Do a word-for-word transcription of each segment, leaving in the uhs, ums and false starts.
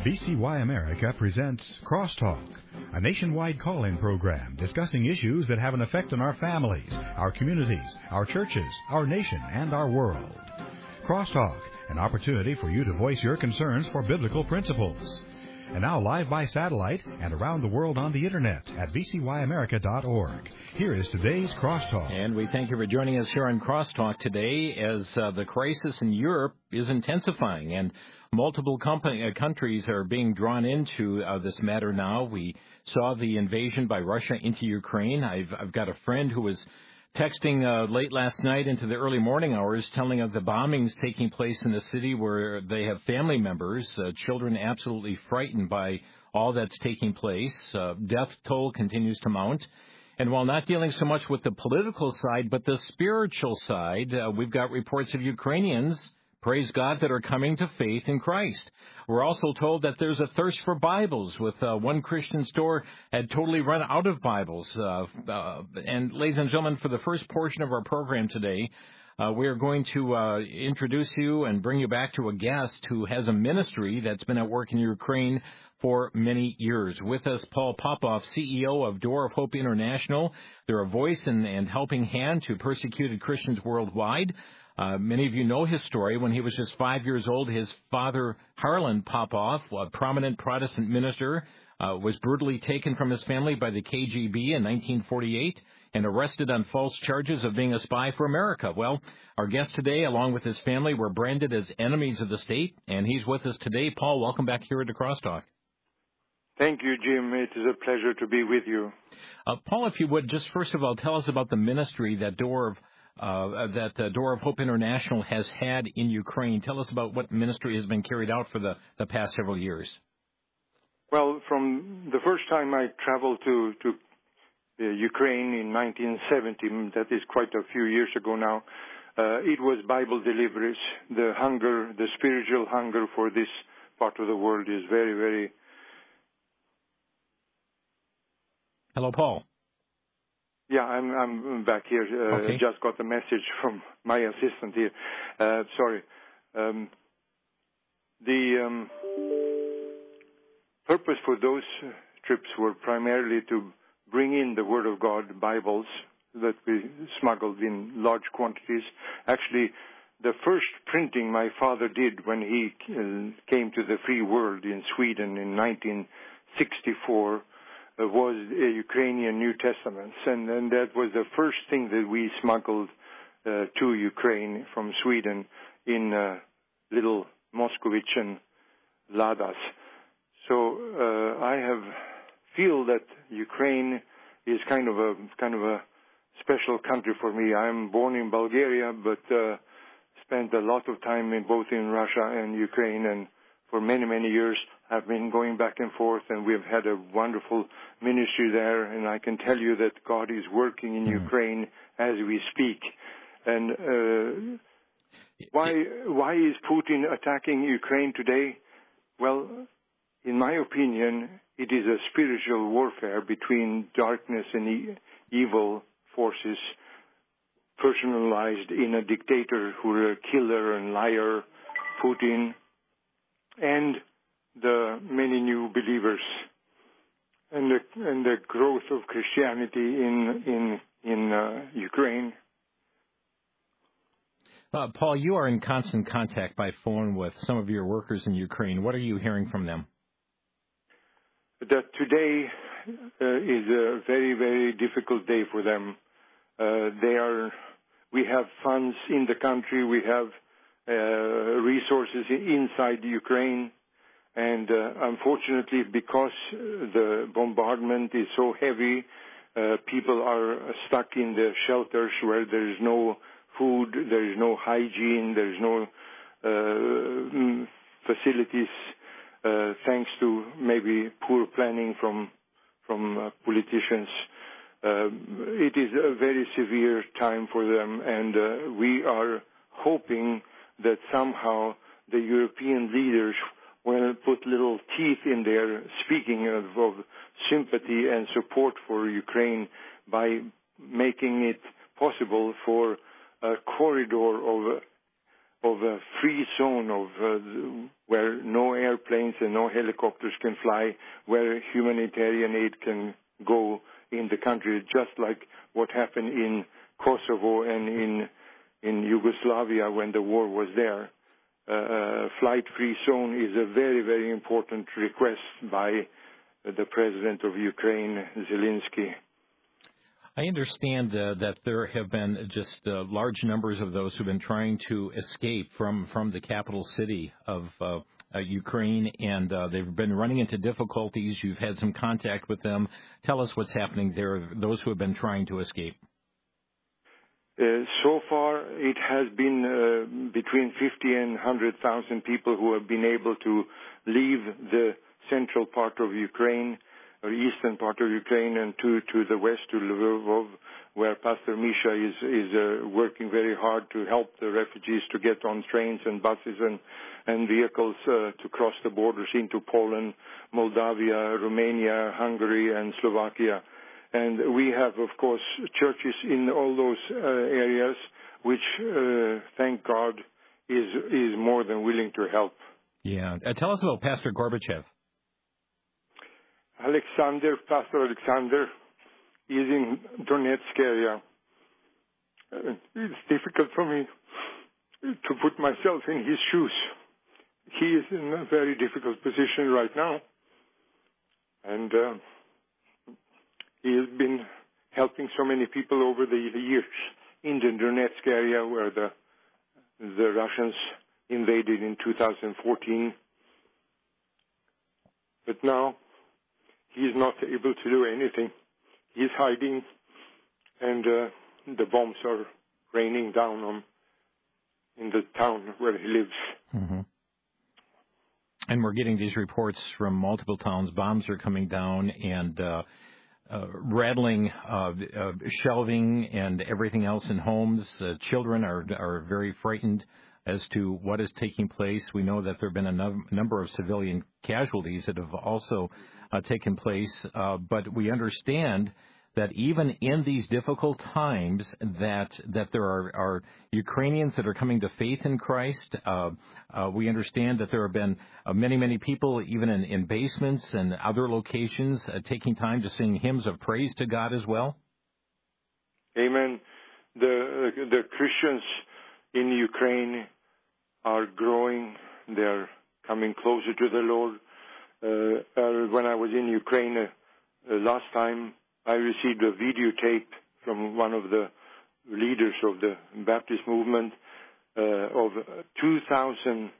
V C Y America presents Crosstalk, a nationwide call-in program discussing issues that have an effect on our families, our communities, our churches, our nation, and our world. Crosstalk, an opportunity for you to voice your concerns for biblical principles. And now live by satellite and around the world on the Internet at v c y america dot org. Here is today's Crosstalk. And we thank you for joining us here on Crosstalk today as uh, the crisis in Europe is intensifying and multiple company, uh, countries are being drawn into uh, this matter now. We saw the invasion by Russia into Ukraine. I've, I've got a friend who was texting uh, late last night into the early morning hours telling of the bombings taking place in the city where they have family members, uh, children absolutely frightened by all that's taking place. Uh, death toll continues to mount. And while not dealing so much with the political side, but the spiritual side, uh, we've got reports of Ukrainians, praise God, that are coming to faith in Christ. We're also told that there's a thirst for Bibles, with uh, one Christian store had totally run out of Bibles. Uh, uh, and ladies and gentlemen, for the first portion of our program today, uh, we are going to uh, introduce you and bring you back to a guest who has a ministry that's been at work in Ukraine for many years. With us, Paul Popoff, C E O of Door of Hope International. They're a voice and, and helping hand to persecuted Christians worldwide. Uh, many of you know his story. When he was just five years old, his father, Harlan Popoff, a prominent Protestant minister, uh, was brutally taken from his family by the K G B in nineteen forty-eight and arrested on false charges of being a spy for America. Well, our guest today, along with his family, were branded as enemies of the state, and he's with us today. Paul, welcome back here at the Crosstalk. Thank you, Jim. It is a pleasure to be with you. Uh, Paul, if you would, just first of all, tell us about the ministry that Door of Uh, that uh, Door of Hope International has had in Ukraine. Tell us about what ministry has been carried out for the, the past several years. Well, from the first time I traveled to, to uh, Ukraine in nineteen seventy, that is quite a few years ago now, uh, it was Bible deliveries. The hunger, the spiritual hunger for this part of the world is very, very... Hello, Paul. Yeah, I'm I'm back here. Uh, okay. Just got a message from my assistant here. Uh, sorry. Um, the um, purpose for those trips were primarily to bring in the Word of God, Bibles, that we smuggled in large quantities. Actually, the first printing my father did when he uh, came to the free world in Sweden in nineteen sixty-four was a Ukrainian New Testament, and, and that was the first thing that we smuggled uh, to Ukraine from Sweden in uh, little Moscovican Ladas. So uh, I have feel that Ukraine is kind of a kind of a special country for me. I'm born in Bulgaria, but uh, spent a lot of time in both in Russia and Ukraine, and for many, many years I've been going back and forth, and we've had a wonderful ministry there, and I can tell you that God is working in mm. Ukraine as we speak. And uh, why why is Putin attacking Ukraine today? Well, in my opinion, it is a spiritual warfare between darkness and e- evil forces personalized in a dictator who is a killer and liar, Putin, and the many new believers, and the and the growth of Christianity in in in uh, Ukraine. Uh, Paul, you are in constant contact by phone with some of your workers in Ukraine. What are you hearing from them? That today uh, is a very very difficult day for them. Uh, they are. We have funds in the country. We have uh, resources inside Ukraine. And uh, unfortunately, because the bombardment is so heavy, uh, people are stuck in the shelters where there is no food, there is no hygiene, there is no uh, facilities, uh, thanks to maybe poor planning from from uh, politicians. Uh, it is a very severe time for them, and uh, we are hoping that somehow the European leaders will put little teeth in their speaking of, of sympathy and support for Ukraine by making it possible for a corridor of of a free zone of uh, where no airplanes and no helicopters can fly, where humanitarian aid can go in the country, just like what happened in Kosovo and in in Yugoslavia when the war was there. Uh, flight-free zone is a very, very important request by the President of Ukraine, Zelensky. I understand uh, that there have been just uh, large numbers of those who've been trying to escape from, from the capital city of uh, uh, Ukraine, and uh, they've been running into difficulties. You've had some contact with them. Tell us what's happening there, those who have been trying to escape. Uh, so far, it has been uh, between fifty and one hundred thousand people who have been able to leave the central part of Ukraine, or eastern part of Ukraine, and to, to the west, to Lvov, where Pastor Misha is, is uh, working very hard to help the refugees to get on trains and buses and, and vehicles uh, to cross the borders into Poland, Moldavia, Romania, Hungary, and Slovakia. And we have, of course, churches in all those uh, areas, which, uh, thank God, is is more than willing to help. Yeah. Uh, tell us about Pastor Gorbachev. Alexander, Pastor Alexander, is in Donetsk area. Uh, it's difficult for me to put myself in his shoes. He is in a very difficult position right now. And uh, he has been helping so many people over the years in the Donetsk area where the the Russians invaded in two thousand fourteen. But now he's not able to do anything. He's hiding, and uh, the bombs are raining down on in the town where he lives. Mm-hmm. And we're getting these reports from multiple towns. Bombs are coming down and uh, uh, rattling uh, uh, shelving and everything else in homes. Uh, children are are very frightened as to what is taking place. We know that there have been a num- number of civilian casualties that have also uh, taken place, uh, but we understand that even in these difficult times that that there are, are Ukrainians that are coming to faith in Christ. Uh, uh, we understand that there have been uh, many, many people, even in, in basements and other locations, uh, taking time to sing hymns of praise to God as well. Amen. The the Christians in Ukraine are growing. They're coming closer to the Lord. Uh, uh, when I was in Ukraine uh, uh, last time, I received a videotape from one of the leaders of the Baptist movement uh, of two thousand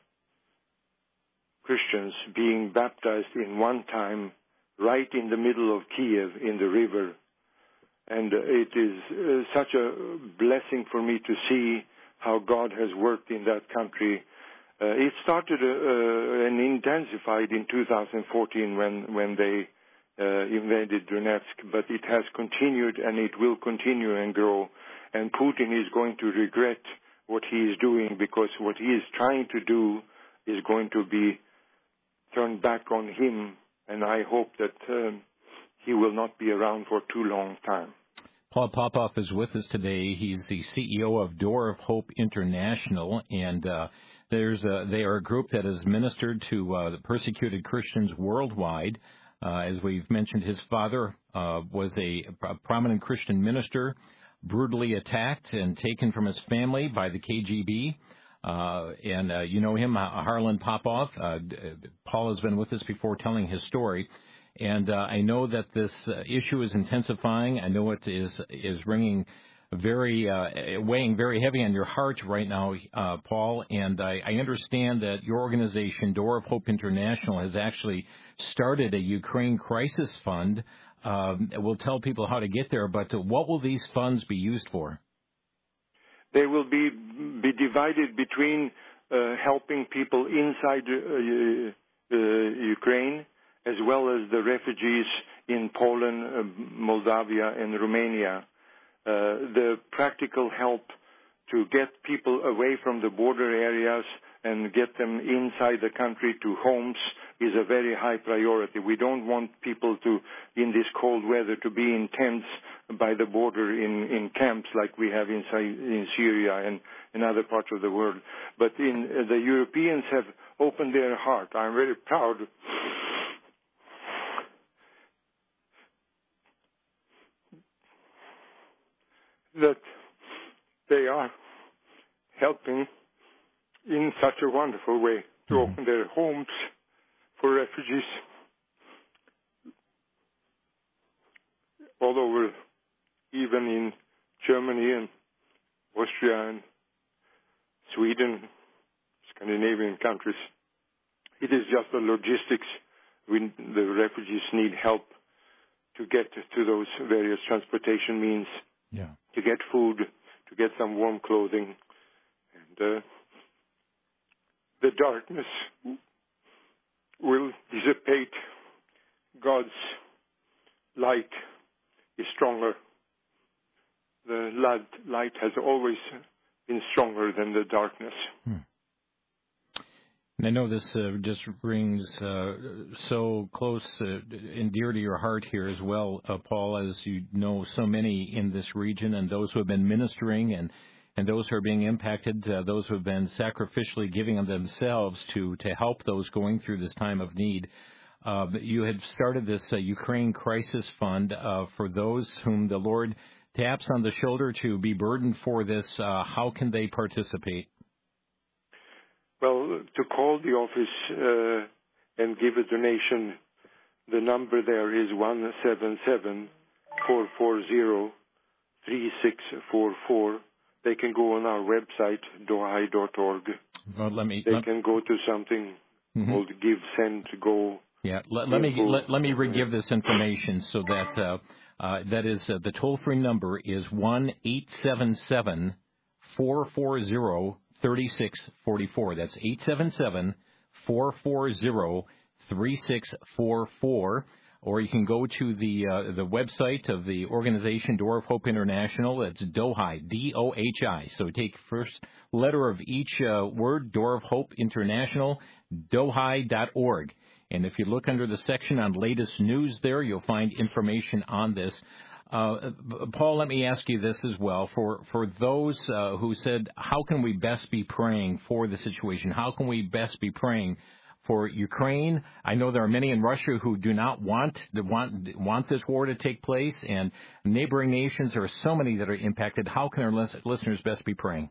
Christians being baptized in one time right in the middle of Kiev in the river. And uh, it is uh, such a blessing for me to see how God has worked in that country. Uh, it started uh, uh, and intensified in two thousand fourteen when, when they uh, invaded Donetsk, but it has continued and it will continue and grow. And Putin is going to regret what he is doing, because what he is trying to do is going to be turned back on him, and I hope that um, he will not be around for too long time. Paul Popoff is with us today. He's the C E O of Door of Hope International, and uh, there's a, they are a group that has ministered to uh, the persecuted Christians worldwide. Uh, as we've mentioned, his father uh, was a, a prominent Christian minister, brutally attacked and taken from his family by the K G B. Uh, and uh, you know him, Harlan Popoff. Uh, Paul has been with us before telling his story. And uh, I know that this uh, issue is intensifying. I know it is is ringing very, uh, weighing very heavy on your heart right now, uh, Paul. And I, I understand that your organization, Door of Hope International, has actually started a Ukraine Crisis Fund. Um, we'll tell people how to get there, but what will these funds be used for? They will be be divided between uh, helping people inside uh, uh, Ukraine, as well as the refugees in Poland, uh, Moldavia, and Romania. Uh, the practical help to get people away from the border areas and get them inside the country to homes is a very high priority. We don't want people to, in this cold weather, to be in tents by the border in, in camps like we have in, in Syria and in other parts of the world. But in, uh, the Europeans have opened their heart. I'm very proud that they are helping in such a wonderful way to mm-hmm. open their homes for refugees all over, even in Germany and Austria and Sweden, Scandinavian countries. It is just the logistics. We, the refugees need help to get to those various transportation means, yeah. to get food, to get some warm clothing. And uh, the darkness will dissipate. God's light is stronger. The light, light has always been stronger than the darkness. Hmm. And I know this uh, just rings uh, so close uh, and dear to your heart here as well, uh, Paul, as you know so many in this region and those who have been ministering and, and those who are being impacted, uh, those who have been sacrificially giving of themselves to, to help those going through this time of need. Uh, you had started this uh, Ukraine Crisis Fund uh, for those whom the Lord taps on the shoulder to be burdened for this. Uh, how can they participate? Well, to call the office uh, and give a donation, the number there is one seven seven, four four zero, three six four four. They can go on our website, dohai dot org. Well, let me, they let... can go to something mm-hmm. called Give, Send, Go. Yeah, let, let me let, let me re-give this information so that uh, uh, that is uh, the toll-free number is one eight seven seven, four four zero, three six four four. That's eight seven seven, four four zero, three six four four. Or you can go to the uh, the website of the organization Door of Hope International. It's Dohai, D O H I. So take first letter of each uh, word, Door of Hope International, dohai dot org. And if you look under the section on latest news there, you'll find information on this. Uh, Paul, let me ask you this as well. For for those uh, who said, how can we best be praying for the situation? How can we best be praying for Ukraine? I know there are many in Russia who do not want want want this war to take place, and neighboring nations, there are so many that are impacted. How can our listeners best be praying?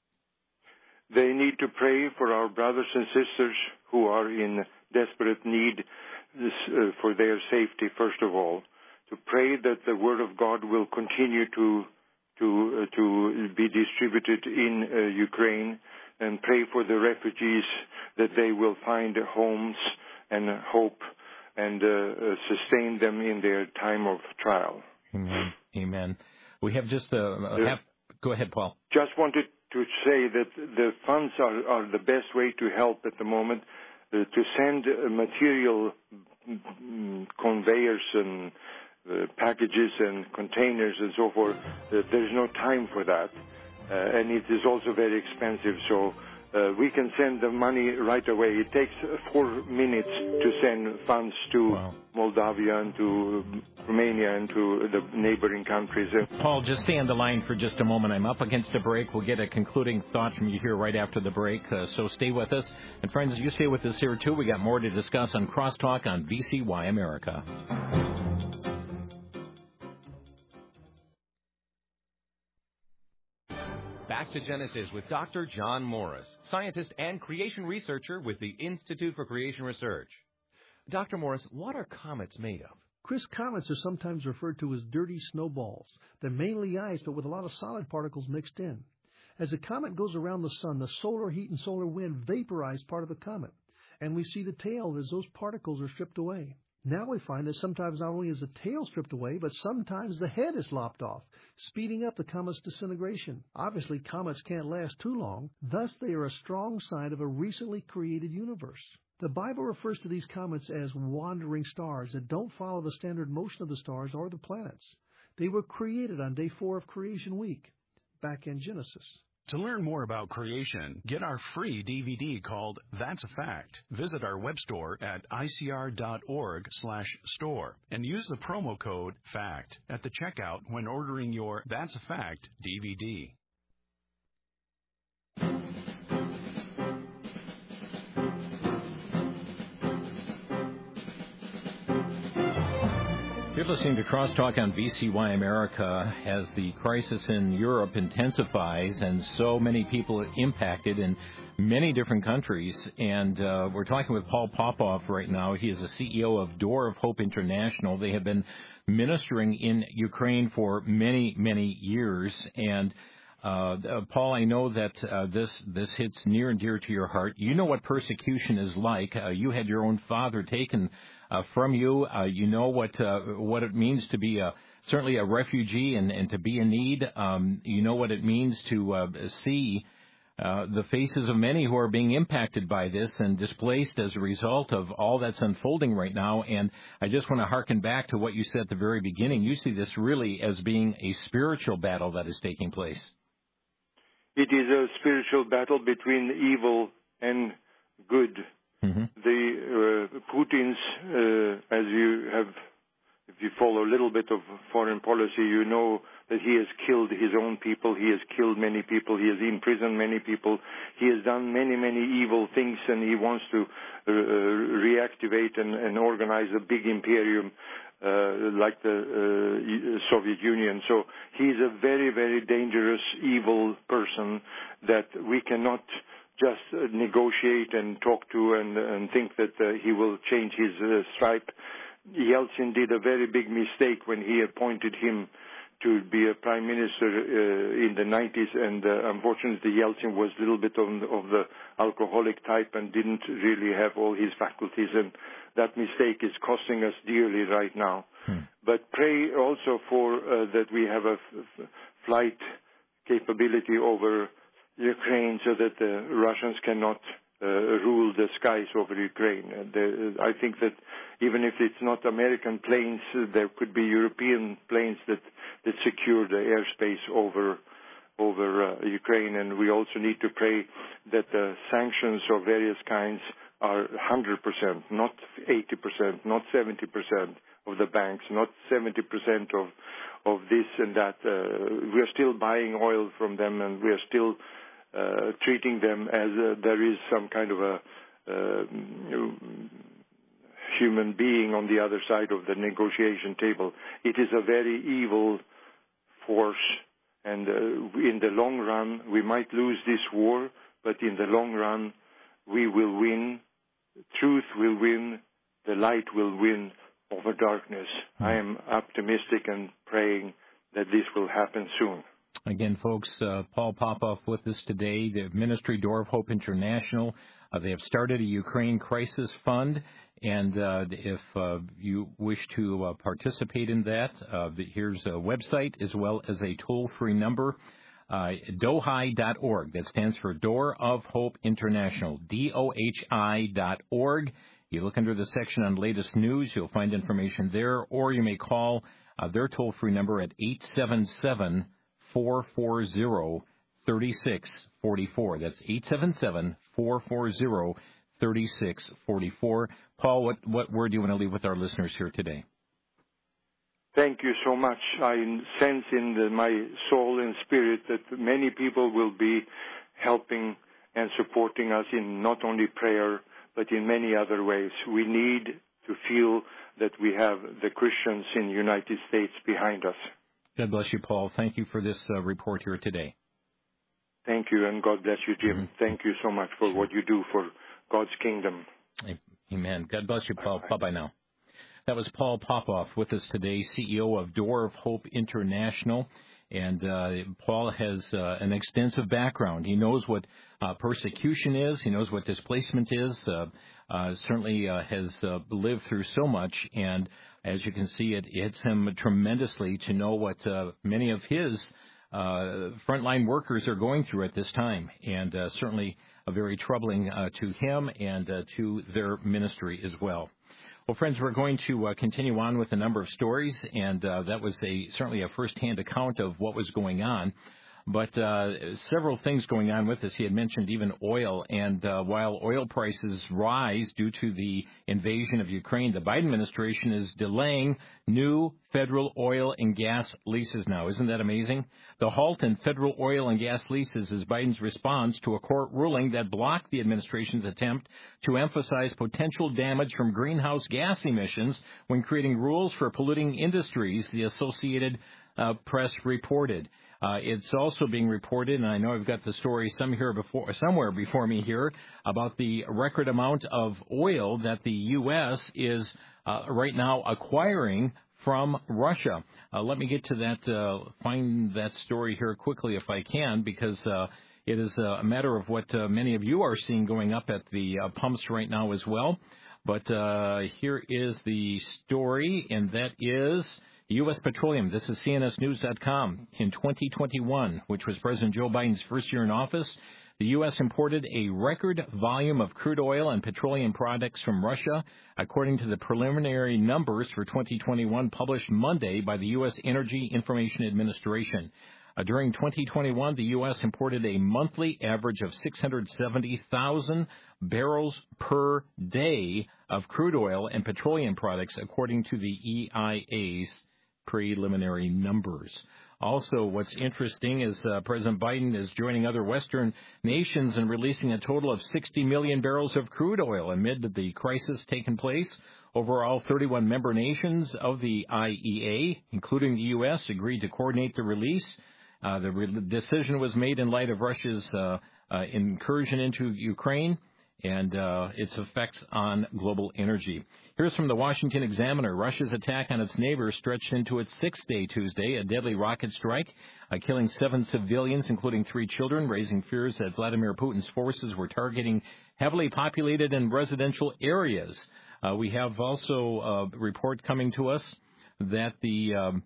They need to pray for our brothers and sisters who are in desperate need this, uh, for their safety, first of all. To pray that the Word of God will continue to to uh, to be distributed in uh, Ukraine, and pray for the refugees that they will find homes and hope and uh, uh, sustain them in their time of trial. Amen. Amen. We have just a, a half. Go ahead, Paul. Just wanted to say that the funds are, are the best way to help at the moment. Uh, to send uh, material mm, conveyors and uh, packages and containers and so forth, uh, there's no time for that. Uh, and it is also very expensive, so uh, we can send the money right away. It takes uh, four minutes to send funds to wow. Moldavia and to Romania and to the neighboring countries. Paul, just stay on the line for just a moment. I'm up against a break. We'll get a concluding thought from you here right after the break, uh, so stay with us. And friends, you stay with us here, too. We got more to discuss on Crosstalk on V C Y America. Back to Genesis with Doctor John Morris, scientist and creation researcher with the Institute for Creation Research. Doctor Morris, what are comets made of? Chris, comets are sometimes referred to as dirty snowballs. They're mainly ice, but with a lot of solid particles mixed in. As a comet goes around the sun, the solar heat and solar wind vaporize part of the comet, and we see the tail as those particles are stripped away. Now we find that sometimes not only is the tail stripped away, but sometimes the head is lopped off, speeding up the comet's disintegration. Obviously, comets can't last too long, thus they are a strong sign of a recently created universe. The Bible refers to these comets as wandering stars that don't follow the standard motion of the stars or the planets. They were created on day four of creation week, back in Genesis. To learn more about creation, get our free D V D called That's a Fact. Visit our web store at I C R dot org slash store and use the promo code FACT at the checkout when ordering your That's a Fact D V D. You're listening to Crosstalk on V C Y America as the crisis in Europe intensifies and so many people impacted in many different countries. And uh, we're talking with Paul Popoff right now. He is the C E O of Door of Hope International. They have been ministering in Ukraine for many, many years. And uh, uh, Paul, I know that uh, this this hits near and dear to your heart. You know what persecution is like. Uh, you had your own father taken Uh, from you. Uh, you know what uh, what it means to be a, certainly a refugee and, and to be in need. Um, you know what it means to uh, see uh, the faces of many who are being impacted by this and displaced as a result of all that's unfolding right now. And I just want to hearken back to what you said at the very beginning. You see this really as being a spiritual battle that is taking place. It is a spiritual battle between evil and good. Mm-hmm. The uh, Putin's, uh, as you have, if you follow a little bit of foreign policy, you know that he has killed his own people. He has killed many people. He has imprisoned many people. He has done many, many evil things, and he wants to uh, reactivate and, and organize a big imperium uh, like the uh, Soviet Union. So he's a very, very dangerous, evil person that we cannot just uh, negotiate and talk to and, and think that uh, he will change his uh, stripe. Yeltsin did a very big mistake when he appointed him to be a prime minister uh, in the nineties, and uh, unfortunately Yeltsin was a little bit of, of the alcoholic type and didn't really have all his faculties, and that mistake is costing us dearly right now. Hmm. But pray also for uh, that we have a f- flight capability over Ukraine so that the Russians cannot uh, rule the skies over Ukraine. Uh, the, I think that even if it's not American planes, uh, there could be European planes that, that secure the airspace over over uh, Ukraine. And we also need to pray that the sanctions of various kinds are one hundred percent, not eighty percent, not seventy percent of the banks, not seventy percent of of this and that. Uh, we are still buying oil from them, and we are still Uh, treating them as uh, there is some kind of a uh, human being on the other side of the negotiation table. It is a very evil force, and uh, in the long run, we might lose this war, but in the long run, we will win. Truth will win. The light will win over darkness. I am optimistic and praying that this will happen soon. Again, folks, uh, Paul Popoff with us today, the Ministry Door of Hope International. Uh, they have started a Ukraine Crisis Fund, and uh, if uh, you wish to uh, participate in that, uh, here's a website as well as a toll-free number, uh, D O H I dot org. That stands for Door of Hope International, D O H I dot org. You look under the section on latest news, you'll find information there, or you may call uh, their toll-free number at eight seven seven, four four zero, three six four four. That's eight seven seven, four four zero, three six four four. Paul, what, what word do you want to leave with our listeners here today? Thank you so much. I sense in the, my soul and spirit that many people will be helping and supporting us in not only prayer, but in many other ways. We need to feel that we have the Christians in the United States behind us. God bless you, Paul. Thank you for this uh, report here today. Thank you, and God bless you, Jim. Mm-hmm. Thank you so much for what you do for God's kingdom. Amen. God bless you, Paul. Bye-bye, Bye-bye now. That was Paul Popoff with us today, C E O of Door of Hope International. And uh, Paul has uh, an extensive background. He knows what uh, persecution is. He knows what displacement is. Uh, uh, certainly uh, has uh, lived through so much. And as you can see, it hits him tremendously to know what uh, many of his uh, frontline workers are going through at this time. And uh, certainly uh, very troubling uh, to him and uh, to their ministry as well. Well, friends, we're going to uh, continue on with a number of stories, and uh, that was a certainly a first-hand account of what was going on. But uh, several things going on with this. He had mentioned even oil, and uh, while oil prices rise due to the invasion of Ukraine, the Biden administration is delaying new federal oil and gas leases now. Isn't that amazing? The halt in federal oil and gas leases is Biden's response to a court ruling that blocked the administration's attempt to emphasize potential damage from greenhouse gas emissions when creating rules for polluting industries, the Associated uh, Press reported. Uh, it's also being reported, and I know I've got the story some here before, somewhere before me here, about the record amount of oil that the U S is uh, right now acquiring from Russia. Uh, let me get to that, uh, find that story here quickly if I can, because uh, it is a matter of what uh, many of you are seeing going up at the uh, pumps right now as well. But uh, here is the story, and that is U S. Petroleum. This is C N S News dot com. In twenty twenty-one, which was President Joe Biden's first year in office, the U S imported a record volume of crude oil and petroleum products from Russia, according to the preliminary numbers for twenty twenty-one published Monday by the U S. Energy Information Administration. Uh, during twenty twenty-one, the U S imported a monthly average of six hundred seventy thousand barrels per day of crude oil and petroleum products, according to the E I A's preliminary numbers. Also, what's interesting is uh, President Biden is joining other Western nations in releasing a total of sixty million barrels of crude oil amid the crisis taking place. Overall, thirty-one member nations of the I E A, including the U S, agreed to coordinate the release. Uh, the re- decision was made in light of Russia's uh, uh, incursion into Ukraine and uh, its effects on global energy. Here's from the Washington Examiner. Russia's attack on its neighbors stretched into its sixth day Tuesday, a deadly rocket strike, uh, killing seven civilians, including three children, raising fears that Vladimir Putin's forces were targeting heavily populated and residential areas. Uh, we have also a report coming to us that the um,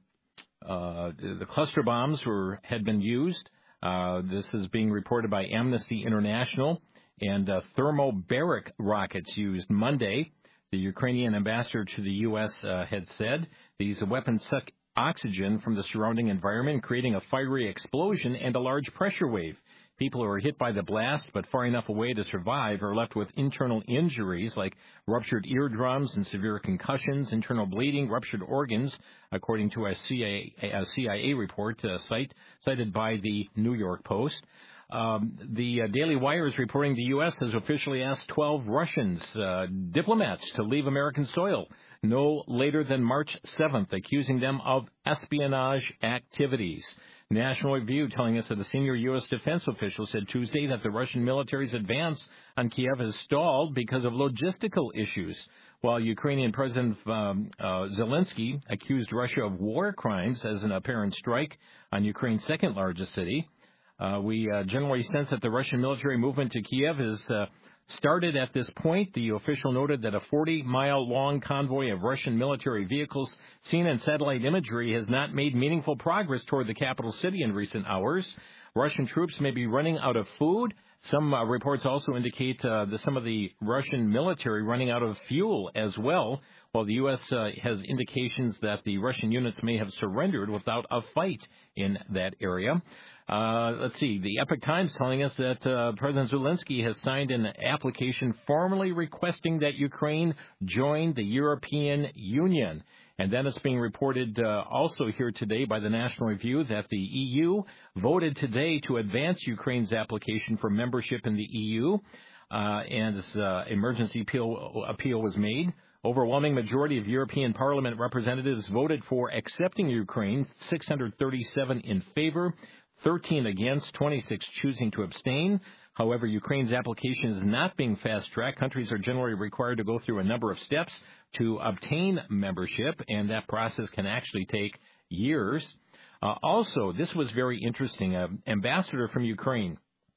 uh, the cluster bombs were had been used. Uh, this is being reported by Amnesty International. And uh, thermobaric rockets used Monday, the Ukrainian ambassador to the U S uh, had said. These weapons suck oxygen from the surrounding environment, creating a fiery explosion and a large pressure wave. People who are hit by the blast but far enough away to survive are left with internal injuries like ruptured eardrums and severe concussions, internal bleeding, ruptured organs, according to a C I A, a C I A report uh, cite, cited by the New York Post. Um, the uh, Daily Wire is reporting the U S has officially asked twelve Russians, uh, diplomats, to leave American soil no later than March seventh, accusing them of espionage activities. National Review telling us that a senior U S defense official said Tuesday that the Russian military's advance on Kiev has stalled because of logistical issues, while Ukrainian President um, uh, Zelensky accused Russia of war crimes as an apparent strike on Ukraine's second largest city. Uh, we uh, generally sense that the Russian military movement to Kiev is uh, started at this point. The official noted that a forty-mile-long convoy of Russian military vehicles seen in satellite imagery has not made meaningful progress toward the capital city in recent hours. Russian troops may be running out of food. Some uh, reports also indicate uh, that some of the Russian military running out of fuel as well, while the U S uh, has indications that the Russian units may have surrendered without a fight in that area. Uh, let's see, the Epoch Times telling us that uh, President Zelensky has signed an application formally requesting that Ukraine join the European Union. And then it's being reported uh, also here today by the National Review that the E U voted today to advance Ukraine's application for membership in the E U, uh, and this uh, emergency appeal, appeal was made. Overwhelming majority of European Parliament representatives voted for accepting Ukraine, six hundred thirty-seven in favor, thirteen against, twenty-six choosing to abstain. However, Ukraine's application is not being fast-tracked. Countries are generally required to go through a number of steps to obtain membership, and that process can actually take years. Uh, also, this was very interesting. An ambassador from Ukraine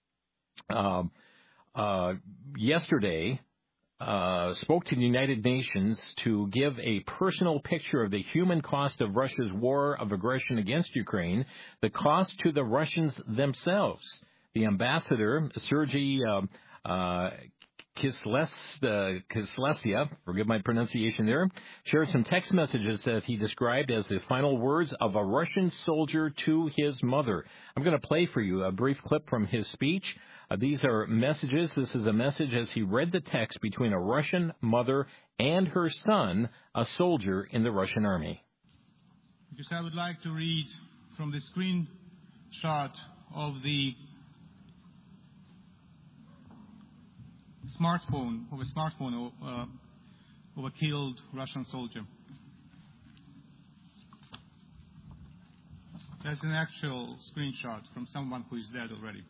uh, uh, yesterday uh, spoke to the United Nations to give a personal picture of the human cost of Russia's war of aggression against Ukraine, the cost to the Russians themselves. The ambassador, Sergei uh, uh, Kisles, uh, Kislesia, forgive my pronunciation there, shared some text messages that he described as the final words of a Russian soldier to his mother. I'm going to play for you a brief clip from his speech. Uh, these are messages. This is a message as he read the text between a Russian mother and her son, a soldier in the Russian army. Because I would like to read from the screenshot of the smartphone of a smartphone of, uh, of a killed Russian soldier. That's an actual screenshot from someone who is dead already.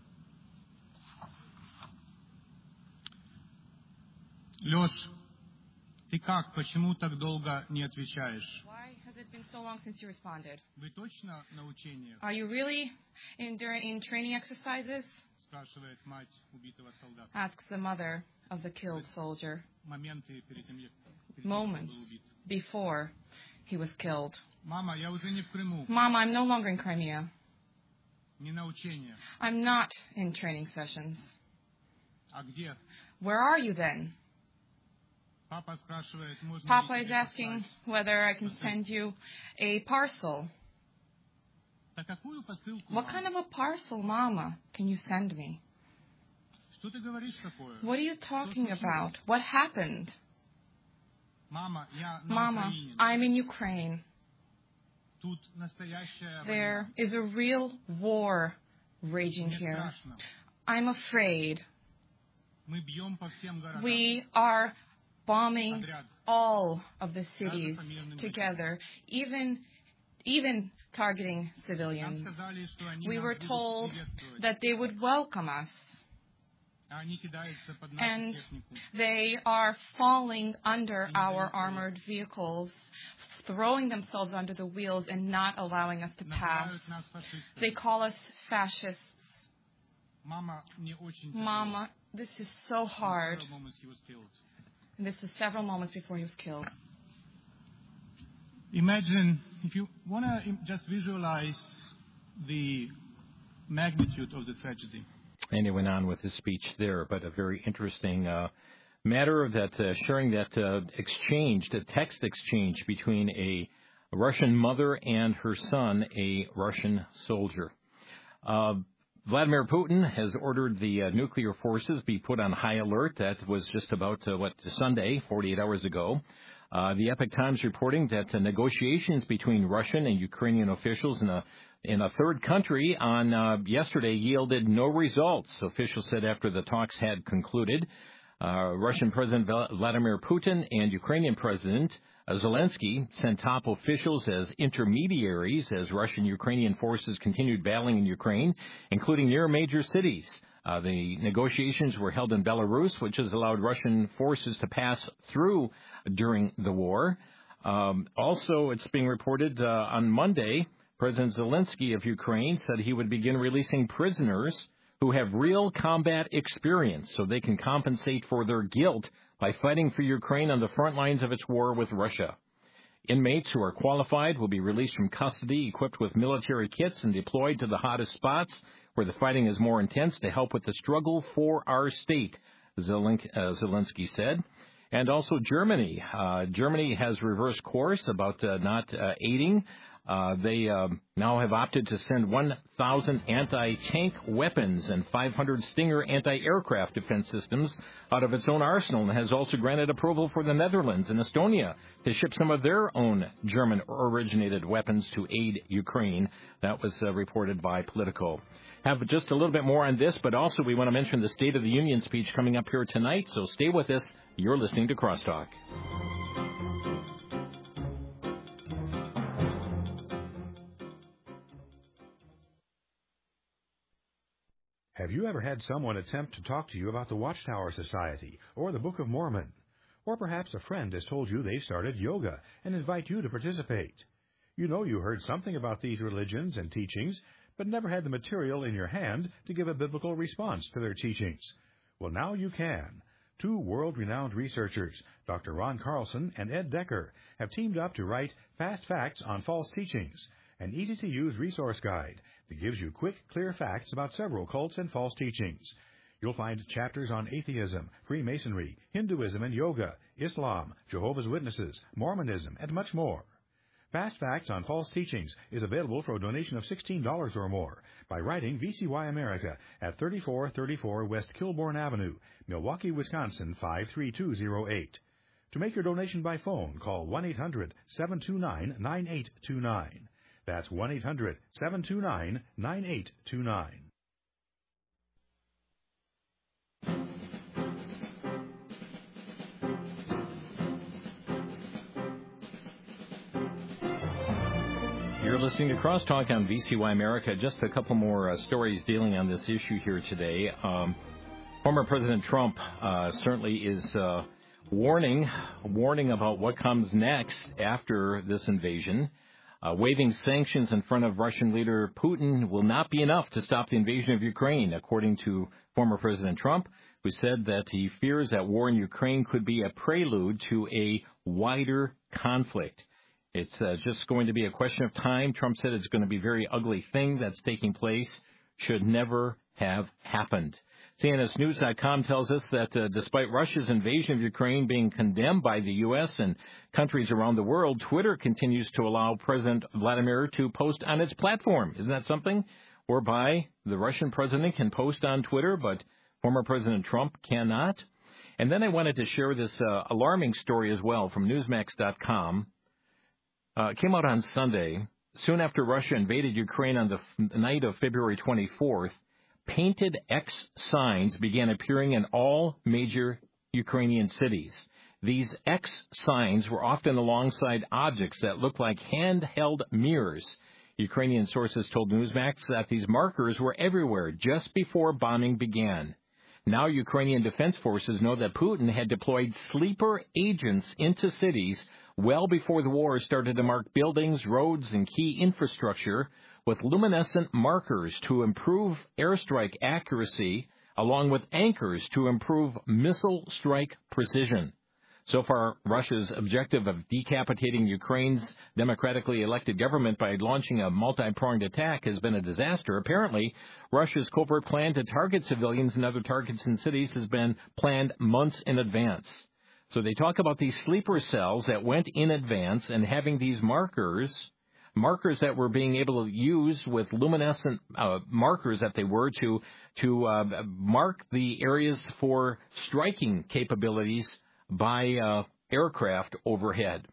Лёш, ты как? Почему так долго не отвечаешь? Why has it been so long since you responded? Вы точно на учениях? Are you really in during in training exercises? Спрашивает мать убитого солдата. Asks the mother of the killed soldier. Моменты перед тем, как Moments был убит. before he was killed. Мама, я уже не в Крыму. Mom, I'm no longer in Crimea. Не на учениях. I'm not in training sessions. А где? Where are you then? Папа спрашивает, можно Papa ли is тебе asking послать? whether I can send you a parcel. Да какую посылку, What мама? kind of a parcel, Mama, can you send me? Что ты говоришь такое? What are you talking about? What happened? Мама, я на Mama, Украине. I'm in Ukraine. Тут настоящая There война. is a real war raging Мне here. страшно. I'm afraid. Мы бьем по всем городам. We are bombing Подряд. all of the cities together, even even targeting Нам civilians. сказали, что они We нас were будут told приветствовать. that they would welcome us, А они кидаются под нашу and технику. they are falling under our armored vehicles, throwing themselves under the wheels and not allowing us to pass. Называют нас фашистами. They call us fascists. Мама, мне очень тяжело. Mama, this is so hard. Several moments he was killed. And this was several moments before he was killed. Imagine, if you want to just visualize the magnitude of the tragedy. And he went on with his speech there, but a very interesting uh, matter of that, uh, sharing that uh, exchange, the text exchange between a Russian mother and her son, a Russian soldier. Uh, Vladimir Putin has ordered the uh, nuclear forces be put on high alert. That was just about, uh, what, Sunday, forty-eight hours ago. Uh, the Epoch Times reporting that uh, negotiations between Russian and Ukrainian officials in a in a third country on uh, yesterday yielded no results, officials said after the talks had concluded. Uh, Russian President Vladimir Putin and Ukrainian President Zelensky sent top officials as intermediaries as Russian-Ukrainian forces continued battling in Ukraine, including near major cities. Uh, the negotiations were held in Belarus, which has allowed Russian forces to pass through during the war. Um, also, it's being reported uh, on Monday, President Zelensky of Ukraine said he would begin releasing prisoners who have real combat experience so they can compensate for their guilt by fighting for Ukraine on the front lines of its war with Russia. Inmates who are qualified will be released from custody, equipped with military kits, and deployed to the hottest spots where the fighting is more intense to help with the struggle for our state, Zelensky said. And also Germany. Uh, Germany has reversed course about uh, not uh, aiding. Uh, they uh, now have opted to send one thousand anti-tank weapons and five hundred Stinger anti-aircraft defense systems out of its own arsenal, and has also granted approval for the Netherlands and Estonia to ship some of their own German-originated weapons to aid Ukraine. That was uh, reported by Politico. Have just a little bit more on this, but also we want to mention the State of the Union speech coming up here tonight, so stay with us. You're listening to Crosstalk. Have you ever had someone attempt to talk to you about the Watchtower Society or the Book of Mormon? Or perhaps a friend has told you they started yoga and invite you to participate. You know you heard something about these religions and teachings, but never had the material in your hand to give a biblical response to their teachings. Well, now you can. Two world-renowned researchers, Doctor Ron Carlson and Ed Decker, have teamed up to write Fast Facts on False Teachings, an easy-to-use resource guide that gives you quick, clear facts about several cults and false teachings. You'll find chapters on atheism, Freemasonry, Hinduism and yoga, Islam, Jehovah's Witnesses, Mormonism, and much more. Fast Facts on False Teachings is available for a donation of sixteen dollars or more by writing V C Y America at thirty-four thirty-four West Kilbourne Avenue, Milwaukee, Wisconsin five three two zero eight. To make your donation by phone, call one eight hundred seven two nine nine eight two nine. That's one eight hundred seven two nine nine eight two nine. You're listening to Crosstalk on V C Y America. Just a couple more uh, stories dealing on this issue here today. Um, former President Trump uh, certainly is uh, warning, warning about what comes next after this invasion. Uh, waiving sanctions in front of Russian leader Putin will not be enough to stop the invasion of Ukraine, according to former President Trump, who said that he fears that war in Ukraine could be a prelude to a wider conflict. It's uh, just going to be a question of time. Trump said it's going to be a very ugly thing that's taking place, should never have happened. C N S News dot com tells us that uh, despite Russia's invasion of Ukraine being condemned by the U S and countries around the world, Twitter continues to allow President Vladimir to post on its platform. Isn't that something? Whereby the Russian president can post on Twitter, but former President Trump cannot. And then I wanted to share this uh, alarming story as well from Newsmax dot com. Uh, it came out on Sunday. Soon after Russia invaded Ukraine on the f- night of February twenty-fourth, painted X signs began appearing in all major Ukrainian cities. These X signs were often alongside objects that looked like handheld mirrors. Ukrainian sources told Newsmax that these markers were everywhere just before bombing began. Now Ukrainian defense forces know that Putin had deployed sleeper agents into cities well before the war started to mark buildings, roads, and key infrastructure with luminescent markers to improve airstrike accuracy, along with anchors to improve missile strike precision. So far, Russia's objective of decapitating Ukraine's democratically elected government by launching a multi-pronged attack has been a disaster. Apparently, Russia's covert plan to target civilians and other targets in cities has been planned months in advance. So they talk about these sleeper cells that went in advance and having these markers, markers that were being able to use with luminescent uh, markers that they were to to uh, mark the areas for striking capabilities by uh, aircraft overhead.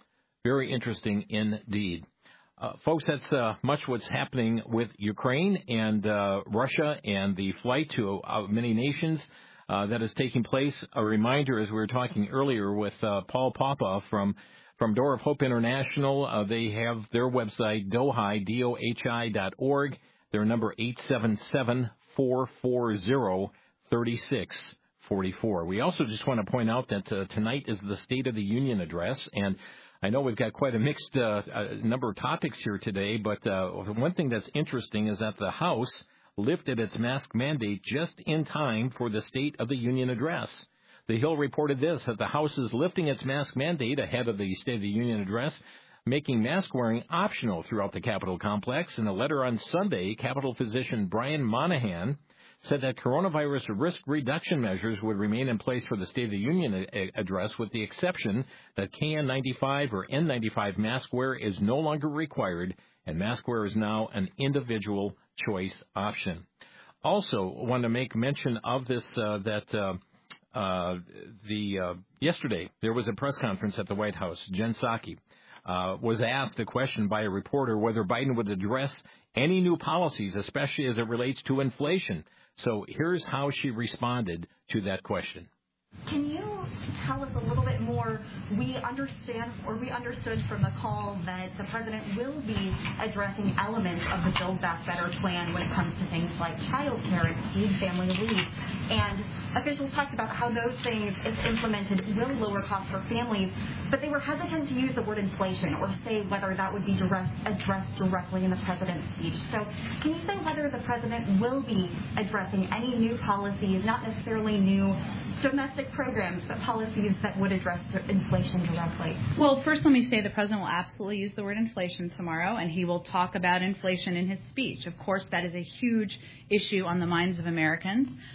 Very interesting indeed. Uh, folks, that's uh, much what's happening with Ukraine and uh, Russia and the flight to uh, many nations uh, that is taking place. A reminder, as we were talking earlier with uh, Paul Papa from from Door of Hope International, uh, they have their website, dohi, D O H I dot org. Their number eight seven seven, four four zero, three six four four. We also just want to point out that uh, tonight is the State of the Union address, and I know we've got quite a mixed uh, uh, number of topics here today, but uh, one thing that's interesting is that the House lifted its mask mandate just in time for the State of the Union address. The Hill reported this, that the House is lifting its mask mandate ahead of the State of the Union address, making mask wearing optional throughout the Capitol complex. In a letter on Sunday, Capitol physician Brian Monahan said that coronavirus risk reduction measures would remain in place for the State of the Union address, with the exception that K N ninety-five or N ninety-five mask wear is no longer required, and mask wear is now an individual choice option. Also, I want to make mention of this, uh, that uh, uh, the uh, yesterday there was a press conference at the White House. Jen Psaki uh, was asked a question by a reporter whether Biden would address any new policies, especially as it relates to inflation. So here's how she responded to that question. Can you tell us a little bit more? We understand, or we understood from the call, that the president will be addressing elements of the Build Back Better plan when it comes to things like child care and paid family leave. And officials talked about how those things, if implemented, will lower costs for families, but they were hesitant to use the word inflation or say whether that would be direct, addressed directly in the president's speech. So can you say whether the president will be addressing any new policies, not necessarily new domestic programs, but policies that would address inflation directly? Well, first let me say the president will absolutely use the word inflation tomorrow, and he will talk about inflation in his speech. Of course, that is a huge issue on the minds of Americans. Now,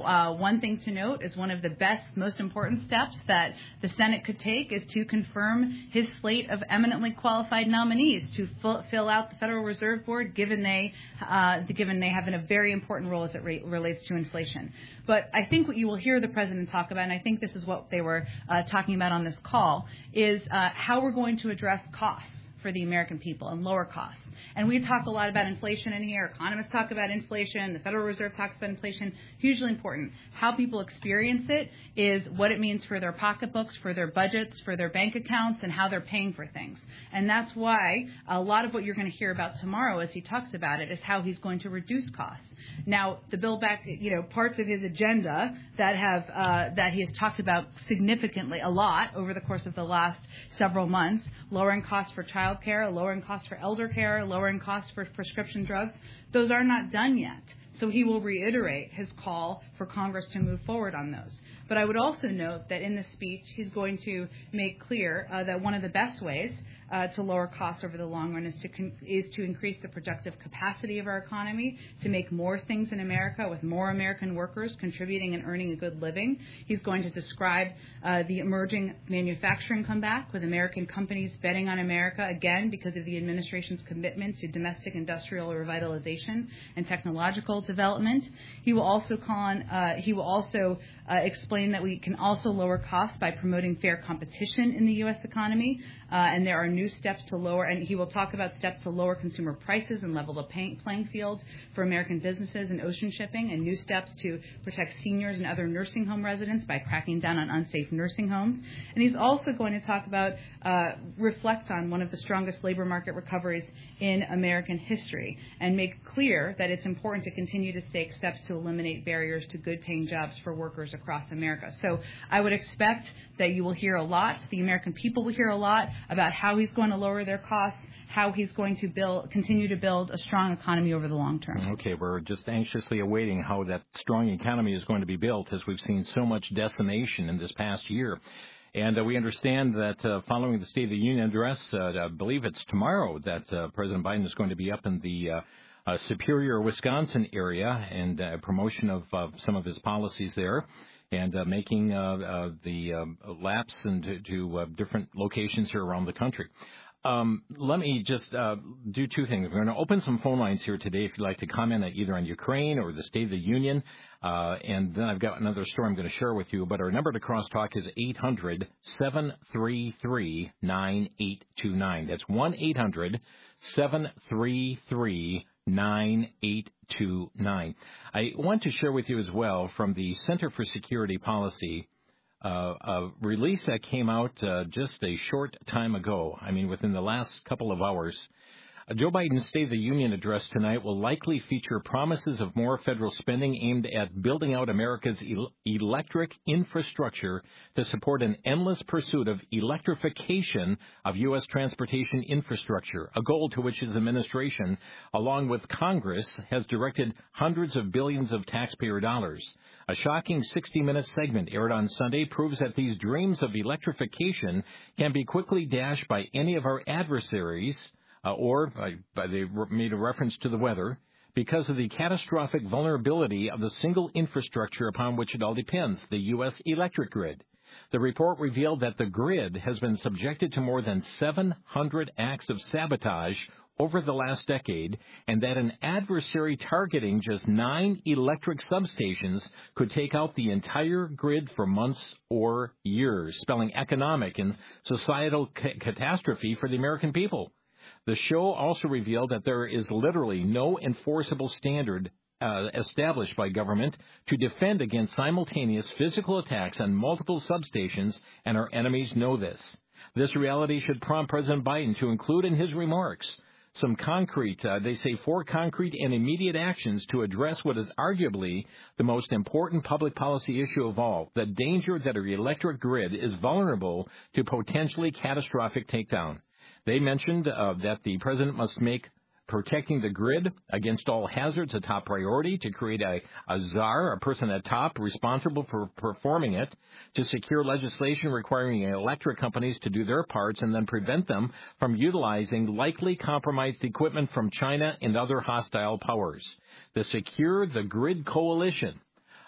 uh, one thing to note is one of the best, most important steps that the Senate could take is to confirm his slate of eminently qualified nominees to fill, fill out the Federal Reserve Board, given they uh, given they have a very important role as it re- relates to inflation. But I think what you will hear the president talk about, and I think this is what they were uh, talking about on this call, is uh, how we're going to address costs for the American people and lower costs. And we talk a lot about inflation in here. Economists talk about inflation. The Federal Reserve talks about inflation. Hugely important. How people experience it is what it means for their pocketbooks, for their budgets, for their bank accounts, and how they're paying for things. And that's why a lot of what you're going to hear about tomorrow as he talks about it is how he's going to reduce costs. Now, the Build Back, you know, parts of his agenda that have uh, that he has talked about significantly a lot over the course of the last several months, lowering costs for child care, lowering costs for elder care, lowering costs for prescription drugs, those are not done yet. So he will reiterate his call for Congress to move forward on those. But I would also note that in the speech, he's going to make clear uh, that one of the best ways uh, to lower costs over the long run is to con- is to increase the productive capacity of our economy, to make more things in America with more American workers contributing and earning a good living. He's going to describe uh, the emerging manufacturing comeback with American companies betting on America again because of the administration's commitment to domestic industrial revitalization and technological development. He will also call on, uh, he will also uh, explain that we can also lower costs by promoting fair competition in the U S economy, uh, and there are new steps to lower, and he will talk about steps to lower consumer prices and level the pay- playing field for American businesses and ocean shipping, and new steps to protect seniors and other nursing home residents by cracking down on unsafe nursing homes. And he's also going to talk about, uh, reflect on one of the strongest labor market recoveries in American history and make clear that it's important to continue to take steps to eliminate barriers to good-paying jobs for workers across America. So I would expect that you will hear a lot, the American people will hear a lot about how he's going to lower their costs, how he's going to build, continue to build a strong economy over the long term. Okay, we're just anxiously awaiting how that strong economy is going to be built, as we've seen so much decimation in this past year. And uh, we understand that uh, following the State of the Union address, uh, I believe it's tomorrow, that uh, President Biden is going to be up in the uh, uh, Superior, Wisconsin area and uh, promotion of uh, some of his policies there, and uh, making uh, uh, the uh, laps into to, uh, different locations here around the country. Um, let me just uh, do two things. We're going to open some phone lines here today if you'd like to comment either on Ukraine or the State of the Union. Uh, and then I've got another story I'm going to share with you. But our number to crosstalk is eight hundred, seven three three, nine eight two nine. That's one eight hundred, seven three three, nine eight two nine. I want to share with you as well from the Center for Security Policy, Uh, a release that came out uh, just a short time ago. I mean, within the last couple of hours. Uh, Joe Biden's State of the Union address tonight will likely feature promises of more federal spending aimed at building out America's el- electric infrastructure to support an endless pursuit of electrification of U S transportation infrastructure, a goal to which his administration, along with Congress, has directed hundreds of billions of taxpayer dollars. A shocking sixty-minute segment aired on Sunday proves that these dreams of electrification can be quickly dashed by any of our adversaries, uh, or by, by they made a reference to the weather, because of the catastrophic vulnerability of the single infrastructure upon which it all depends, the U S electric grid. The report revealed that the grid has been subjected to more than seven hundred acts of sabotage over the last decade, and that an adversary targeting just nine electric substations could take out the entire grid for months or years, spelling economic and societal ca- catastrophe for the American people. The show also revealed that there is literally no enforceable standard uh, established by government to defend against simultaneous physical attacks on multiple substations, and our enemies know this. This reality should prompt President Biden to include in his remarks some concrete, uh, they say four concrete and immediate actions to address what is arguably the most important public policy issue of all, the danger that our electric grid is vulnerable to potentially catastrophic takedown. They mentioned uh, that the president must make protecting the grid against all hazards a top priority, to create a, a czar, a person at top responsible for performing it, to secure legislation requiring electric companies to do their parts and then prevent them from utilizing likely compromised equipment from China and other hostile powers. The Secure the Grid Coalition,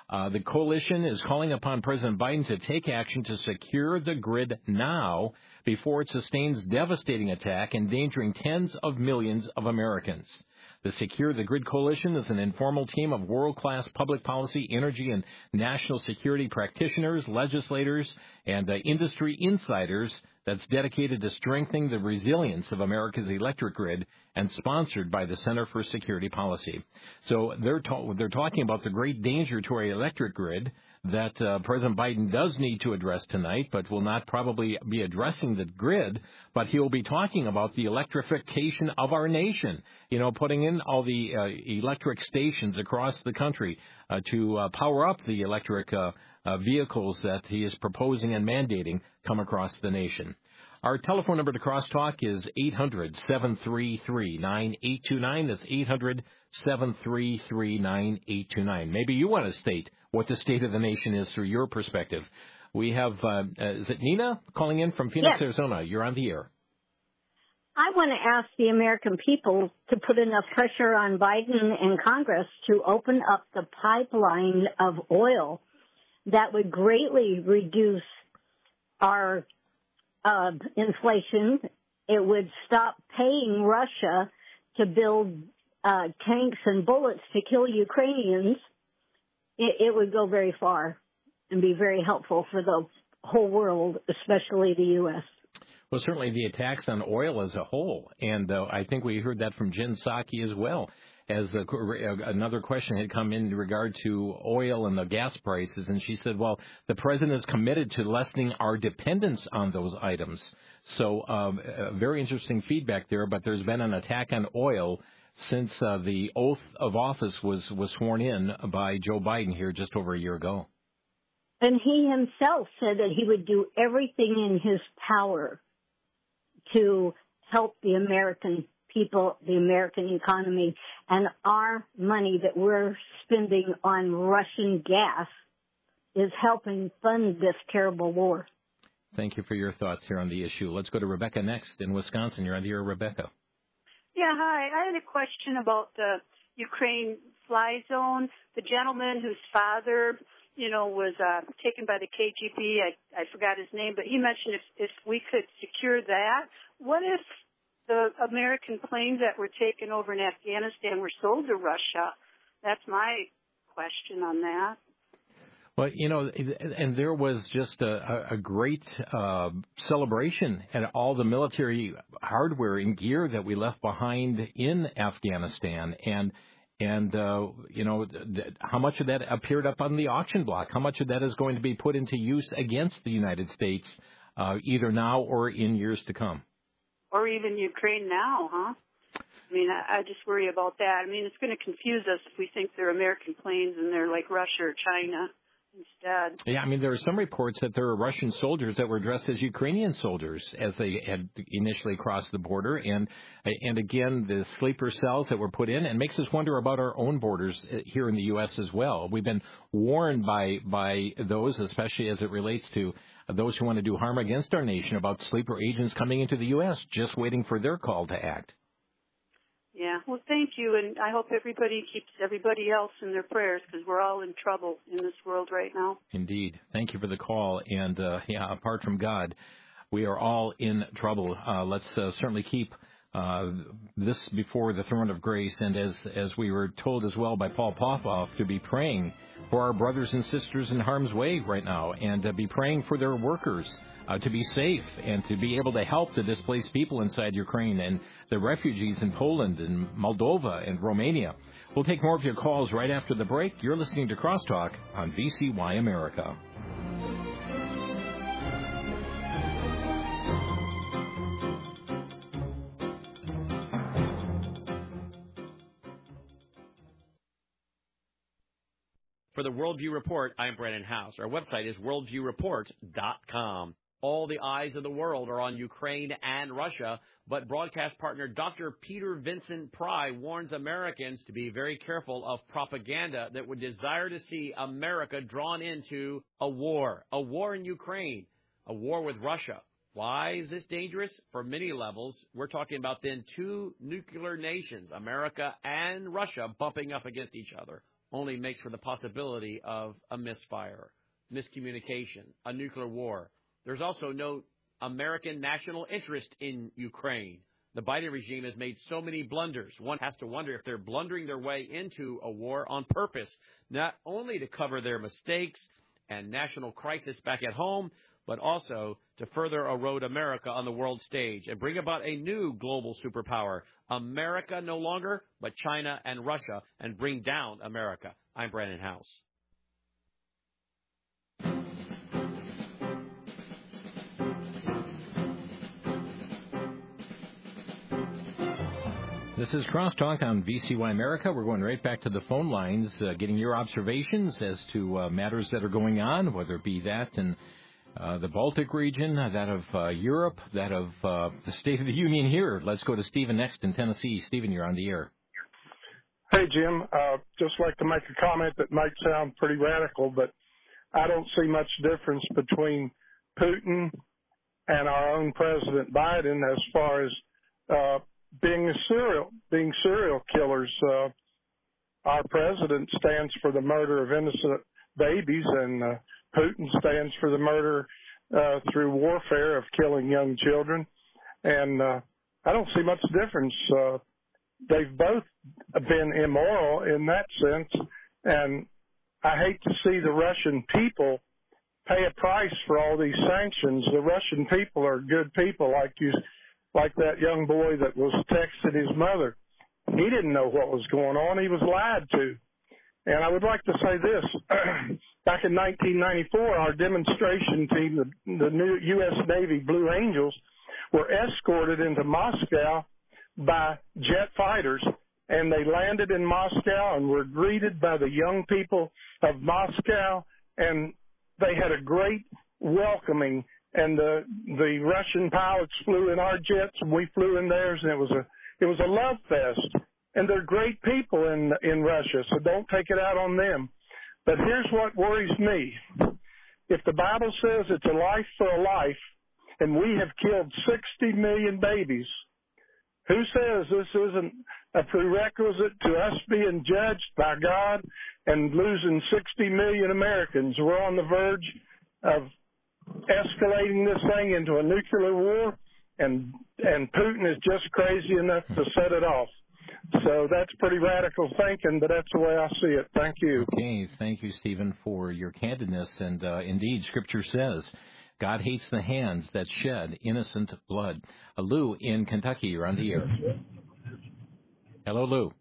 Uh, the coalition is calling upon President Biden to take action to secure the grid now before it sustains devastating attack, endangering tens of millions of Americans. The Secure the Grid Coalition is an informal team of world-class public policy, energy, and national security practitioners, legislators, and uh, industry insiders that's dedicated to strengthening the resilience of America's electric grid and sponsored by the Center for Security Policy. So they're, ta- they're talking about the great danger to our electric grid that uh, President Biden does need to address tonight, but will not probably be addressing the grid, but he'll be talking about the electrification of our nation, you know, putting in all the uh, electric stations across the country uh, to uh, power up the electric uh, uh, vehicles that he is proposing and mandating come across the nation. Our telephone number to Crosstalk is eight hundred, seven three three, nine eight two nine. That's eight hundred, seven three three, nine eight two nine. Maybe you want to state what the state of the nation is through your perspective. We have, uh, uh, is it Nina calling in from Phoenix, yes. Arizona? You're on the air. I want to ask the American people to put enough pressure on Biden and Congress to open up the pipeline of oil that would greatly reduce our uh, inflation. It would stop paying Russia to build uh, tanks and bullets to kill Ukrainians. It, it would go very far and be very helpful for the whole world, especially the U S Well, certainly the attacks on oil as a whole, and uh, I think we heard that from Jen Psaki as well, as a, another question had come in regard to oil and the gas prices, and she said, well, the president is committed to lessening our dependence on those items. So um, uh, very interesting feedback there, but there's been an attack on oil since uh, the oath of office was, was sworn in by Joe Biden here just over a year ago. And he himself said that he would do everything in his power to help the American people, the American economy, and our money that we're spending on Russian gas is helping fund this terrible war. Thank you for your thoughts here on the issue. Let's go to Rebecca next in Wisconsin. You're on the air, Rebecca. Yeah, hi. I had a question about the Ukraine fly zone. The gentleman whose father, you know, was uh, taken by the K G B, I, I forgot his name, but he mentioned if, if we could secure that, what if the American planes that were taken over in Afghanistan were sold to Russia? That's my question on that. Well, you know, and there was just a, a great uh, celebration at all the military hardware and gear that we left behind in Afghanistan. And, and uh, you know, how much of that appeared up on the auction block? How much of that is going to be put into use against the United States, uh, either now or in years to come? Or even Ukraine now, huh? I mean, I, I just worry about that. I mean, it's going to confuse us if we think they're American planes and they're like Russia or China instead. Yeah, I mean, there are some reports that there are Russian soldiers that were dressed as Ukrainian soldiers as they had initially crossed the border. And, and again, the sleeper cells that were put in, and makes us wonder about our own borders here in the U S as well. We've been warned by, by those, especially as it relates to those who want to do harm against our nation, about sleeper agents coming into the U S just waiting for their call to act. Yeah, well, thank you, and I hope everybody keeps everybody else in their prayers, because we're all in trouble in this world right now. Indeed. Thank you for the call, and, uh, yeah, apart from God, we are all in trouble. Uh, let's uh, certainly keep uh, this before the throne of grace, and as, as we were told as well by Paul Popoff, to be praying for our brothers and sisters in harm's way right now, and uh, be praying for their workers uh, to be safe and to be able to help the displaced people inside Ukraine and the refugees in Poland and Moldova and Romania. We'll take more of your calls right after the break. You're listening to Crosstalk on V C Y America. For the Worldview Report, I'm Brandon House. Our website is worldview report dot com. All the eyes of the world are on Ukraine and Russia, but broadcast partner Doctor Peter Vincent Pry warns Americans to be very careful of propaganda that would desire to see America drawn into a war, a war in Ukraine, a war with Russia. Why is this dangerous? For many levels, we're talking about then two nuclear nations, America and Russia, bumping up against each other. only makes for the possibility of a misfire, miscommunication, a nuclear war. There's also no American national interest in Ukraine. The Biden regime has made so many blunders. One has to wonder if they're blundering their way into a war on purpose, not only to cover their mistakes and national crisis back at home, but also to further erode America on the world stage and bring about a new global superpower, America no longer, but China and Russia, and bring down America. I'm Brandon House. This is Crosstalk on V C Y America. We're going right back to the phone lines, uh, getting your observations as to uh, matters that are going on, whether it be that in uh, the Baltic region, that of uh, Europe, that of uh, the State of the Union here. Let's go to Stephen next in Tennessee. Stephen, you're on the air. Hey, Jim. Uh, just like to make a comment that might sound pretty radical, but I don't see much difference between Putin and our own President Biden as far as uh, being a serial, being serial killers. Uh, our president stands for the murder of innocent babies, and uh, Putin stands for the murder uh, through warfare of killing young children. And uh, I don't see much difference. Uh, they've both been immoral in that sense, and I hate to see the Russian people pay a price for all these sanctions. The Russian people are good people, like you like that young boy that was texting his mother. He didn't know what was going on. He was lied to. And I would like to say this. Back in nineteen ninety-four, our demonstration team, the, the new U S Navy Blue Angels, were escorted into Moscow by jet fighters, and they landed in Moscow and were greeted by the young people of Moscow, and they had a great welcoming. And the the Russian pilots flew in our jets, and we flew in theirs, and it was a it was a love fest. And they're great people in in Russia, so don't take it out on them. But here's what worries me: if the Bible says it's a life for a life, and we have killed sixty million babies, who says this isn't a prerequisite to us being judged by God and losing sixty million Americans? We're on the verge of escalating this thing into a nuclear war, and and Putin is just crazy enough to set it off. So that's pretty radical thinking, but that's the way I see it. Thank you. Okay, thank you, Stephen, for your candidness. And uh, indeed, Scripture says, God hates the hands that shed innocent blood. Uh, Lou in Kentucky, you're on the air. Hello, Lou.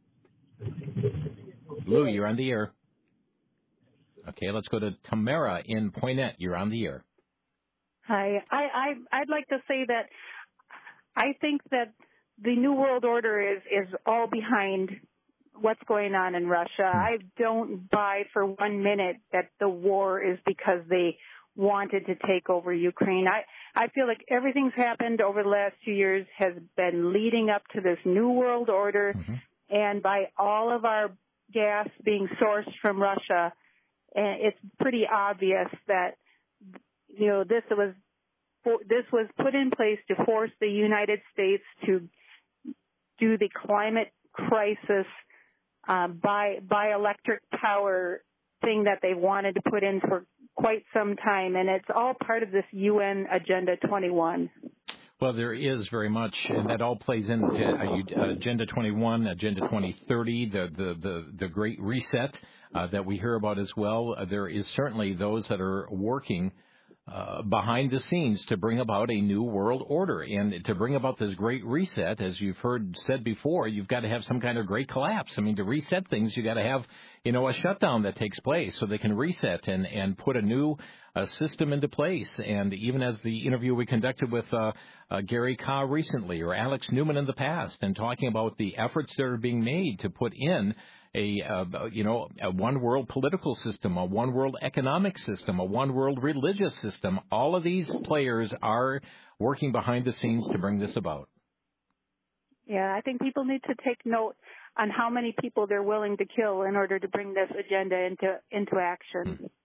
Lou, you're on the air. Okay, let's go to Tamara in Poinet. You're on the air. Hi. I, I, I'd like to say that I think that the New World Order is, is all behind what's going on in Russia. I don't buy for one minute that the war is because they wanted to take over Ukraine. I, I feel like everything's happened over the last few years has been leading up to this New World Order, mm-hmm. and by all of our gas being sourced from Russia, it's pretty obvious that you know, this was this was put in place to force the United States to do the climate crisis uh, by by electric power thing that they wanted to put in for quite some time, and it's all part of this U N Agenda twenty-one. Well, there is very much, and that all plays into uh, Agenda twenty-one, Agenda twenty thirty, the the the, the Great Reset uh, that we hear about as well. Uh, there is certainly those that are working Uh, behind the scenes to bring about a new world order. And to bring about this great reset, as you've heard said before, you've got to have some kind of great collapse. I mean, to reset things, you've got to have, you know, a shutdown that takes place so they can reset and, and put a new uh, system into place. And even as the interview we conducted with uh, uh, Gary Carr recently, or Alex Newman in the past, and talking about the efforts that are being made to put in a, uh, you know, a one-world political system, a one-world economic system, a one-world religious system. All of these players are working behind the scenes to bring this about. Yeah, I think people need to take note on how many people they're willing to kill in order to bring this agenda into into action.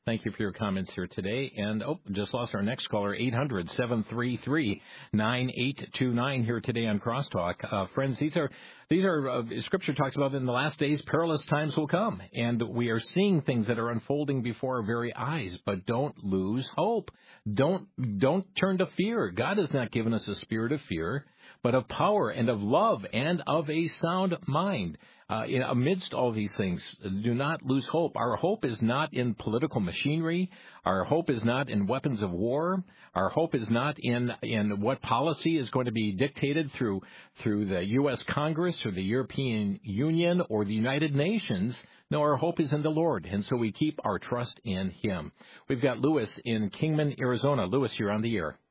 Thank you for your comments here today. And, oh, just lost our next caller, eight hundred, seven three three, nine eight two nine here today on Crosstalk. Uh, friends, these are, these are uh, Scripture talks about in the last days, perilous times will come. And we are seeing things that are unfolding before our very eyes. But don't lose hope. Don't, don't turn to fear. God has not given us a spirit of fear, but of power and of love and of a sound mind. Uh, in, amidst all these things, do not lose hope. Our hope is not in political machinery. Our hope is not in weapons of war. Our hope is not in in what policy is going to be dictated through through the U S Congress or the European Union or the United Nations. No, our hope is in the Lord, and so we keep our trust in Him. We've got Lewis in Kingman, Arizona. Lewis, you're on the air.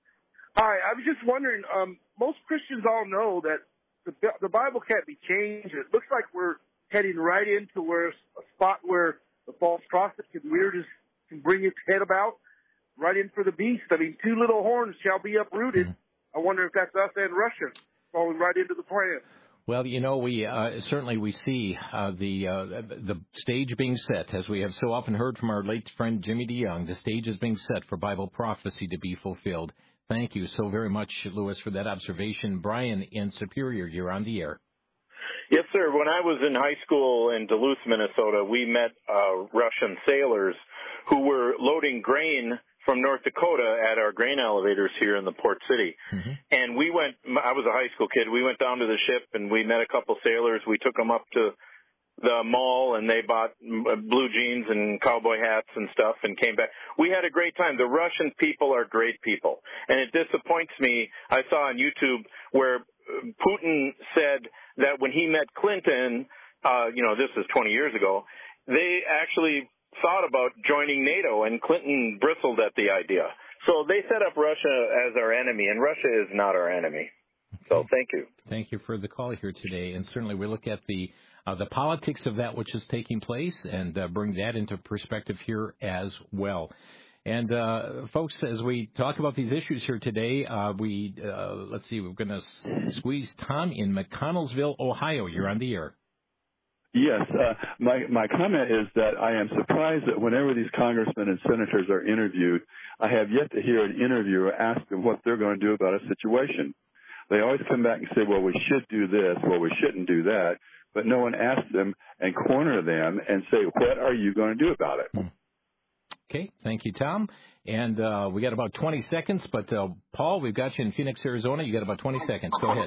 Hi, I was just wondering, um, most Christians all know that the, the Bible can't be changed. It looks like we're heading right into where a spot where the false prophet can rear his, can bring its head about, right in for the beast. I mean, two little horns shall be uprooted. Mm-hmm. I wonder if that's us and Russia falling right into the plan. Well, you know, we uh, certainly we see uh, the uh, the stage being set, as we have so often heard from our late friend Jimmy DeYoung. The stage is being set for Bible prophecy to be fulfilled. Thank you so very much, Lewis, for that observation. Brian in Superior, you're on the air. Yes, sir. When I was in high school in Duluth, Minnesota, we met uh, Russian sailors who were loading grain from North Dakota at our grain elevators here in the port city. Mm-hmm. And we went, I was a high school kid, we went down to the ship and we met a couple sailors. We took them up to the mall and they bought blue jeans and cowboy hats and stuff and came back. We had a great time. The Russian people are great people. And it disappoints me. I saw on YouTube where Putin said that when he met Clinton, uh, you know, this is twenty years ago, they actually thought about joining NATO, and Clinton bristled at the idea. So they set up Russia as our enemy, and Russia is not our enemy. So thank you. Thank you for the call here today. And certainly we look at the uh, the politics of that which is taking place and uh, bring that into perspective here as well. And, uh, folks, as we talk about these issues here today, uh, we, uh, let's see, we're going to squeeze Tom in McConnellsville, Ohio. You're on the air. Yes. Uh, my, my comment is that I am surprised that whenever these congressmen and senators are interviewed, I have yet to hear an interviewer ask them what they're going to do about a situation. They always come back and say, well, we should do this, well, we shouldn't do that, but no one asks them and corner them and say, what are you going to do about it? Hmm. Okay, thank you, Tom. And uh, we got about twenty seconds, but uh, Paul, we've got you in Phoenix, Arizona. You got about twenty seconds. Go ahead.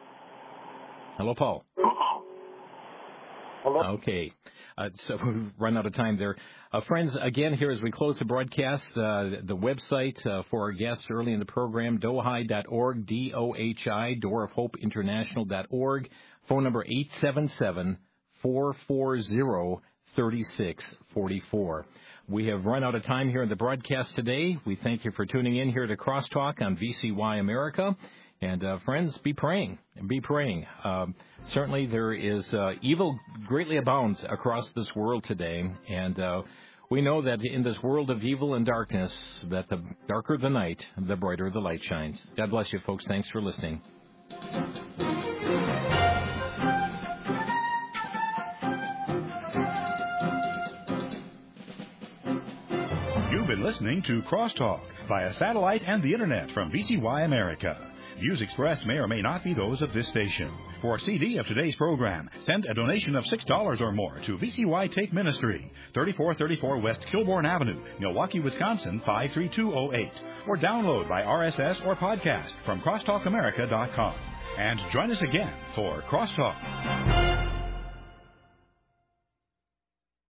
Hello, Paul. Hello. Okay, uh, so we've run out of time there. Uh, friends, again, here as we close the broadcast, uh, the website uh, for our guests early in the program, dohi dot org, D O H I, door of hope international dot org. Phone number eight seven seven, four four zero, three six four four. We have run out of time here in the broadcast today. We thank you for tuning in here to Crosstalk on V C Y America. And, uh, friends, be praying. Be praying. Um, certainly there is uh, evil greatly abounds across this world today. And uh, we know that in this world of evil and darkness, that the darker the night, the brighter the light shines. God bless you, folks. Thanks for listening. You've been listening to Crosstalk via satellite and the Internet from V C Y America. Views expressed may or may not be those of this station. For a C D of today's program, send a donation of six dollars or more to V C Y Take Ministry, thirty-four thirty-four West Kilbourne Avenue, Milwaukee, Wisconsin, five three two oh eight. Or download by R S S or podcast from crosstalk america dot com. And join us again for Crosstalk.